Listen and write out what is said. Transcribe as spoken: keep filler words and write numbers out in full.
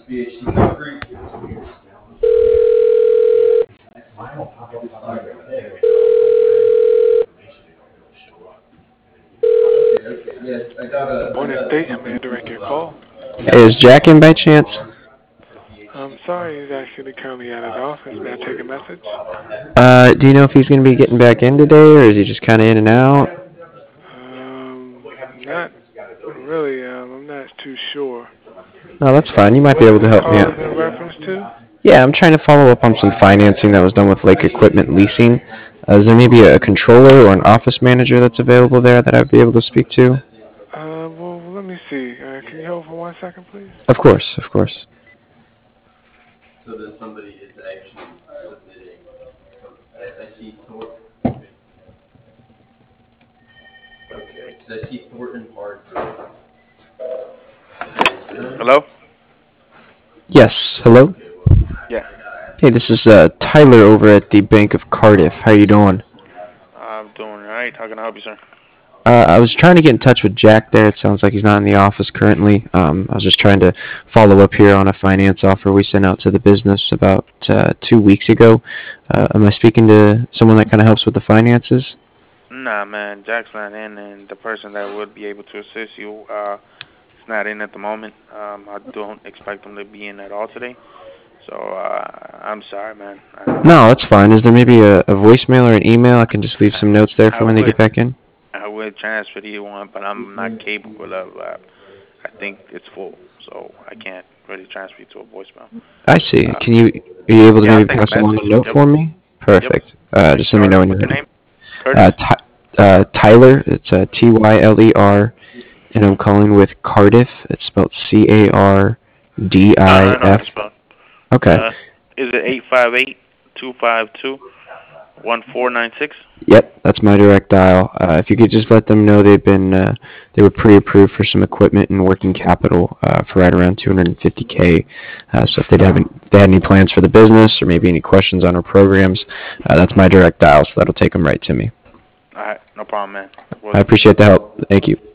Morning State, I'm going to direct your call. Hey, is Jack in by chance? I'm sorry, he's actually currently out of the office. May I take a message? Uh, do you know if he's going to be getting back in today, or is he just kind of in and out? Um, not really. Um, I'm not too sure. No, that's fine. You might be What able is to this help me call out. is in reference to? Yeah, I'm trying to follow up on some financing that was done with Lake Equipment Leasing. Uh, is there maybe a controller or an office manager that's available there that I'd be able to speak to? Uh, well, let me see. Uh, can you hold for one second, please? Of course, of course. Hello? Yes, hello? Yeah. Hey, this is uh, Tyler over at the Bank of Cardiff. How you doing? I'm doing alright. How can I help you, sir? Uh, I was trying to get in touch with Jack there. It sounds like he's not in the office currently. Um, I was just trying to follow up here on a finance offer we sent out to the business about uh, two weeks ago. Uh, am I speaking to someone that kind of helps with the finances? Nah, man. Jack's not in, and the person that would be able to assist you uh, is not in at the moment. Um, I don't expect him to be in at all today. So, uh, I'm sorry, man. I, No, that's fine. Is there maybe a, a voicemail or an email? I can just leave some notes there I for when they would get back in. I would transfer to you one, but I'm not capable of. Uh, I think it's full, so I can't really transfer you to a voicemail. I see. Uh, Can you are you able to yeah, I'll maybe take a pass along a message. note Yep. for me? Yep. Perfect. Uh, I just let me start know it. when you're What's your ready. name? Curtis? Uh, Ty- uh, Tyler. It's uh, T Y L E R, and I'm calling with Cardiff. It's spelled C A R D Uh, I I know how to F. spell. Okay. Uh, is it eight five eight two five two one four nine six? Yep, that's my direct dial. Uh, if you could just let them know they've been uh, they were pre-approved for some equipment and working capital uh, for right around two hundred fifty k. Uh, so if they have if they had any plans for the business or maybe any questions on our programs, uh, that's my direct dial. So that'll take them right to me. All right, no problem, man. Will I do. appreciate the help. Thank you.